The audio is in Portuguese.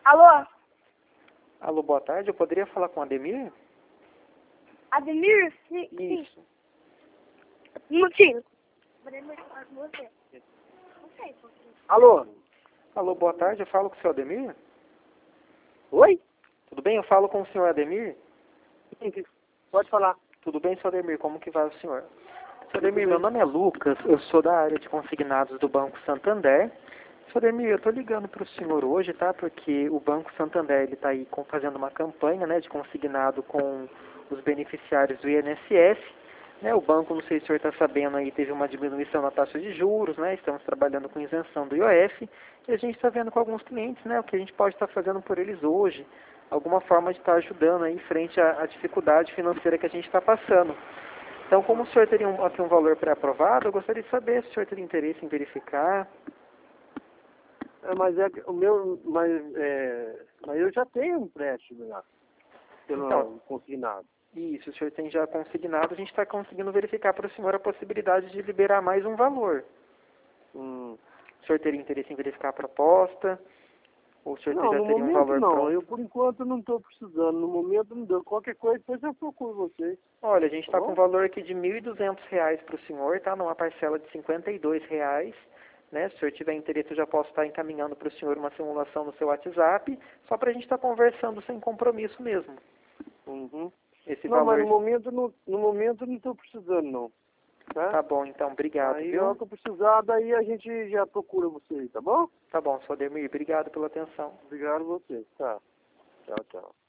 Alô? Alô, boa tarde. Eu poderia falar com o Ademir? Ademir? Sim. Isso. Um minutinho. Alô? Alô, boa tarde. Eu falo com o senhor Ademir? Oi? Tudo bem? Eu falo com o senhor Ademir? Sim, pode falar. Tudo bem, senhor Ademir? Como que vai o senhor? Senhor Ademir, meu nome é Lucas. Eu sou da área de consignados do Banco Santander. Senhor Ademir, eu estou ligando para o senhor hoje, tá? Porque o Banco Santander ele está aí fazendo uma campanha, né, de consignado com os beneficiários do INSS. Né, o banco, não sei se o senhor está sabendo, aí teve uma diminuição na taxa de juros, né? Estamos trabalhando com isenção do IOF e a gente está vendo com alguns clientes, né, o que a gente pode estar fazendo por eles hoje, alguma forma de estar ajudando aí frente à dificuldade financeira que a gente está passando. Então, como o senhor teria aqui um valor pré-aprovado, eu gostaria de saber se o senhor teria interesse em verificar. Mas é que o meu, mas eu já tenho um empréstimo já, pelo Então, consignado. Isso, o senhor tem já consignado, a gente está conseguindo verificar para o senhor a possibilidade de liberar mais um valor. O senhor teria interesse em verificar a proposta? Ou o senhor Não, já no teria um momento valor não. pronto? Eu por enquanto não estou precisando. No momento não deu. Qualquer coisa, depois eu procuro vocês. Olha, a gente está Tá com bom? um valor aqui de R$ 1.200 para o senhor, tá? Numa parcela de R$ 52. Né? Se o senhor tiver interesse, eu já posso estar encaminhando para o senhor uma simulação no seu WhatsApp, só para a gente estar conversando sem compromisso mesmo. Uhum. Esse Não, valor... mas no momento não estou precisando não. Tá? Tá bom, então, obrigado, Aí viu? na hora que eu precisar, daí a gente já procura vocês, tá bom? Tá bom, senhor Ademir, obrigado pela atenção. Obrigado a vocês. Tá. Tchau, tchau.